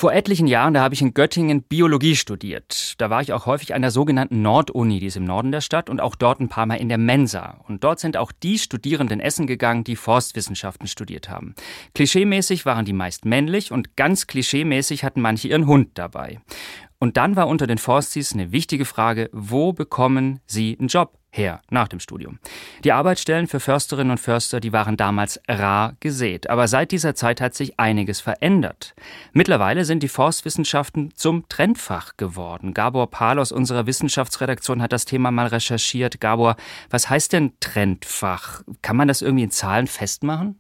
Vor etlichen Jahren, da habe ich in Göttingen Biologie studiert. Da war ich auch häufig an der sogenannten Norduni, die ist im Norden der Stadt, und auch dort ein paar Mal in der Mensa. Und dort sind auch die Studierenden essen gegangen, die Forstwissenschaften studiert haben. Klischeemäßig waren die meist männlich und ganz klischeemäßig hatten manche ihren Hund dabei. Und dann war unter den Forstis eine wichtige Frage, wo bekommen sie einen Job her nach dem Studium? Die Arbeitsstellen für Försterinnen und Förster, die waren damals rar gesät. Aber seit dieser Zeit hat sich einiges verändert. Mittlerweile sind die Forstwissenschaften zum Trendfach geworden. Gabor Pahl aus unserer Wissenschaftsredaktion hat das Thema mal recherchiert. Gabor, was heißt denn Trendfach? Kann man das irgendwie in Zahlen festmachen?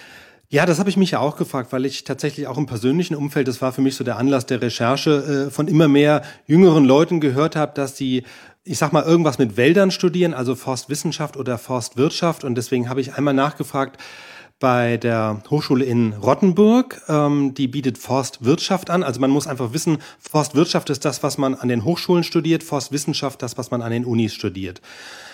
Ja, das habe ich mich ja auch gefragt, weil ich tatsächlich auch im persönlichen Umfeld, das war für mich so der Anlass der Recherche, von immer mehr jüngeren Leuten gehört habe, dass sie, ich sag mal, irgendwas mit Wäldern studieren, also Forstwissenschaft oder Forstwirtschaft. Und deswegen habe ich einmal nachgefragt bei der Hochschule in Rottenburg. Die bietet Forstwirtschaft an. Also man muss einfach wissen, Forstwirtschaft ist das, was man an den Hochschulen studiert, Forstwissenschaft das, was man an den Unis studiert.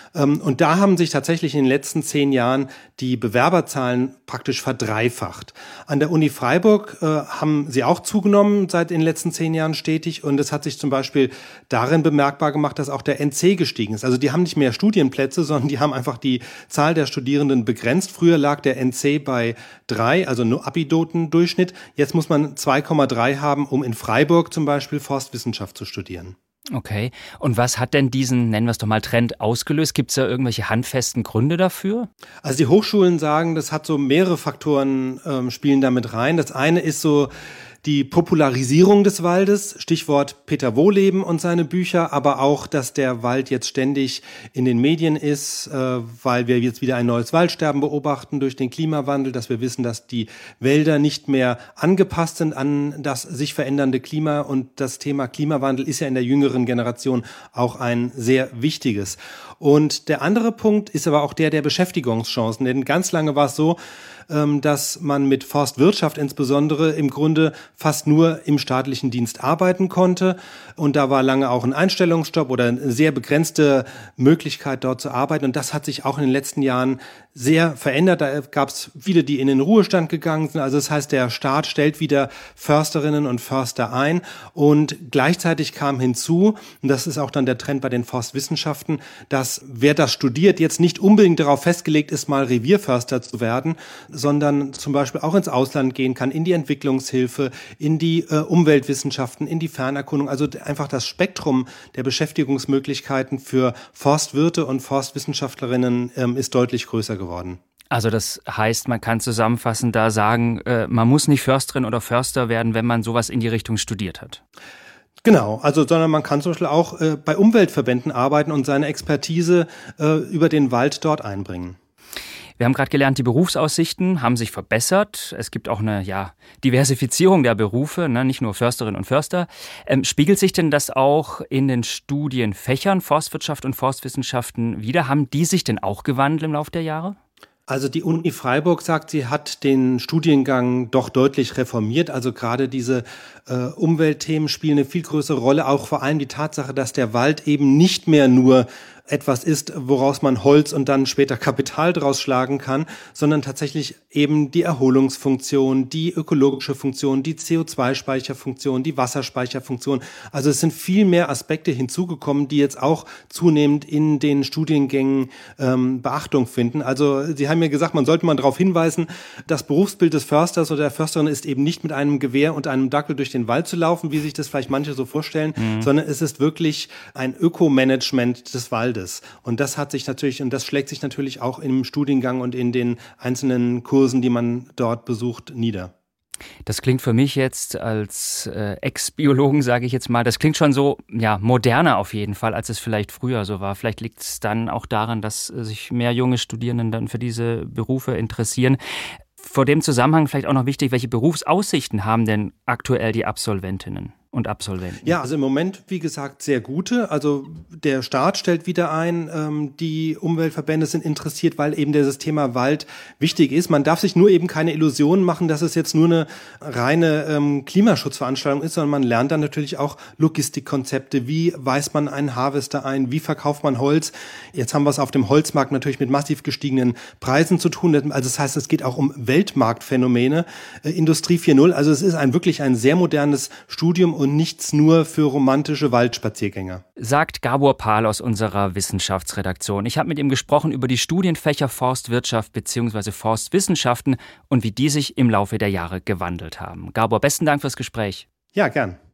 Und da haben sich tatsächlich in den letzten 10 Jahren die Bewerberzahlen praktisch verdreifacht. An der Uni Freiburg haben sie auch zugenommen seit den letzten 10 Jahren stetig. Und es hat sich zum Beispiel darin bemerkbar gemacht, dass auch der NC gestiegen ist. Also die haben nicht mehr Studienplätze, sondern die haben einfach die Zahl der Studierenden begrenzt. Früher lag der NC bei 3, also nur Abi-Noten-Durchschnitt. Jetzt muss man 2,3 haben, um in Freiburg zum Beispiel Forstwissenschaft zu studieren. Okay. Und was hat denn diesen, nennen wir es doch mal, Trend ausgelöst? Gibt es da irgendwelche handfesten Gründe dafür? Also die Hochschulen sagen, das hat so mehrere Faktoren, spielen damit rein. Das eine ist so die Popularisierung des Waldes, Stichwort Peter Wohleben und seine Bücher, aber auch, dass der Wald jetzt ständig in den Medien ist, weil wir jetzt wieder ein neues Waldsterben beobachten durch den Klimawandel, dass wir wissen, dass die Wälder nicht mehr angepasst sind an das sich verändernde Klima, und das Thema Klimawandel ist ja in der jüngeren Generation auch ein sehr wichtiges. Und der andere Punkt ist aber auch der Beschäftigungschancen, denn ganz lange war es so, dass man mit Forstwirtschaft insbesondere im Grunde fast nur im staatlichen Dienst arbeiten konnte. Und da war lange auch ein Einstellungsstopp oder eine sehr begrenzte Möglichkeit, dort zu arbeiten. Und das hat sich auch in den letzten Jahren sehr verändert. Da gab es viele, die in den Ruhestand gegangen sind. Also das heißt, der Staat stellt wieder Försterinnen und Förster ein. Und gleichzeitig kam hinzu, und das ist auch dann der Trend bei den Forstwissenschaften, dass wer das studiert, jetzt nicht unbedingt darauf festgelegt ist, mal Revierförster zu werden, sondern zum Beispiel auch ins Ausland gehen kann, in die Entwicklungshilfe, in die Umweltwissenschaften, in die Fernerkundung. Also einfach das Spektrum der Beschäftigungsmöglichkeiten für Forstwirte und Forstwissenschaftlerinnen ist deutlich größer geworden. Also das heißt, man kann zusammenfassend da sagen, man muss nicht Försterin oder Förster werden, wenn man sowas in die Richtung studiert hat. Genau, also sondern man kann zum Beispiel auch bei Umweltverbänden arbeiten und seine Expertise über den Wald dort einbringen. Wir haben gerade gelernt, die Berufsaussichten haben sich verbessert. Es gibt auch eine Diversifizierung der Berufe, nicht nur Försterinnen und Förster. Spiegelt sich denn das auch in den Studienfächern Forstwirtschaft und Forstwissenschaften wider? Haben die sich denn auch gewandelt im Laufe der Jahre? Also die Uni Freiburg sagt, sie hat den Studiengang doch deutlich reformiert. Also gerade diese Umweltthemen spielen eine viel größere Rolle. Auch vor allem die Tatsache, dass der Wald eben nicht mehr nur etwas ist, woraus man Holz und dann später Kapital draus schlagen kann, sondern tatsächlich eben die Erholungsfunktion, die ökologische Funktion, die CO2-Speicherfunktion, die Wasserspeicherfunktion. Also es sind viel mehr Aspekte hinzugekommen, die jetzt auch zunehmend in den Studiengängen Beachtung finden. Also Sie haben ja gesagt, man sollte mal darauf hinweisen, das Berufsbild des Försters oder der Försterin ist eben nicht mit einem Gewehr und einem Dackel durch den Wald zu laufen, wie sich das vielleicht manche so vorstellen, sondern es ist wirklich ein Ökomanagement des Waldes. Und das hat sich natürlich, und das schlägt sich natürlich auch im Studiengang und in den einzelnen Kursen, die man dort besucht, nieder. Das klingt für mich jetzt als Ex-Biologen, sage ich jetzt mal, das klingt schon so moderner auf jeden Fall, als es vielleicht früher so war. Vielleicht liegt es dann auch daran, dass sich mehr junge Studierenden dann für diese Berufe interessieren. Vor dem Zusammenhang vielleicht auch noch wichtig, welche Berufsaussichten haben denn aktuell die Absolventinnen? und Absolventen? Ja, also im Moment, wie gesagt, sehr gute. Also der Staat stellt wieder ein, die Umweltverbände sind interessiert, weil eben dieses Thema Wald wichtig ist. Man darf sich nur eben keine Illusionen machen, dass es jetzt nur eine reine Klimaschutzveranstaltung ist, sondern man lernt dann natürlich auch Logistikkonzepte. Wie weist man einen Harvester ein? Wie verkauft man Holz? Jetzt haben wir es auf dem Holzmarkt natürlich mit massiv gestiegenen Preisen zu tun. Also das heißt, es geht auch um Weltmarktphänomene, Industrie 4.0. Also es ist wirklich ein sehr modernes Studium und nichts nur für romantische Waldspaziergänger. Sagt Gabor Pahl aus unserer Wissenschaftsredaktion. Ich habe mit ihm gesprochen über die Studienfächer Forstwirtschaft bzw. Forstwissenschaften und wie die sich im Laufe der Jahre gewandelt haben. Gabor, besten Dank fürs Gespräch. Ja, gern.